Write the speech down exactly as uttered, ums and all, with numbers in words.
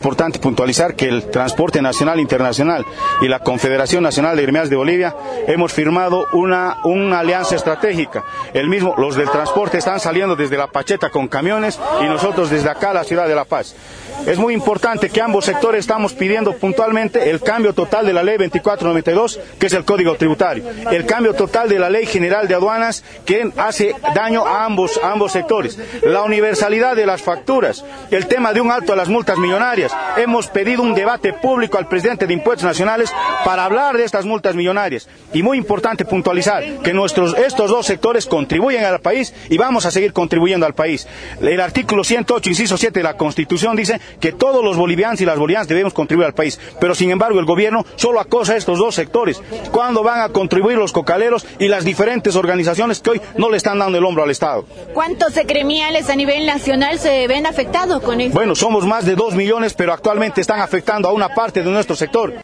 importante puntualizar que el Transporte Nacional e Internacional y la Confederación Nacional de Gremiales de Bolivia hemos firmado una, una alianza estratégica. El mismo, los del transporte están saliendo desde La Pacheta con camiones y nosotros desde acá a la ciudad de La Paz. Es muy importante que ambos sectores estamos pidiendo puntualmente el cambio total de la ley veinticuatro noventa y dos, que es el Código Tributario, el cambio total de la Ley General de Aduanas, que hace daño a ambos, a ambos sectores, la universalidad de las facturas, el tema de un alto a las multas millonarias. Hemos pedido un debate público al presidente de Impuestos Nacionales para hablar de estas multas millonarias. Y muy importante puntualizar que nuestros, estos dos sectores contribuyen al país y vamos a seguir contribuyendo al país. El artículo ciento ocho, inciso siete de la Constitución dice que todos los bolivianos y las bolivianas debemos contribuir al país, pero sin embargo el gobierno solo acosa a estos dos sectores. ¿Cuándo van a contribuir los cocaleros y las diferentes organizaciones que hoy no le están dando el hombro al Estado? ¿Cuántos gremiales a nivel nacional se ven afectados con esto? Bueno, somos más de dos millones, pero actualmente están afectando a una parte de nuestro sector.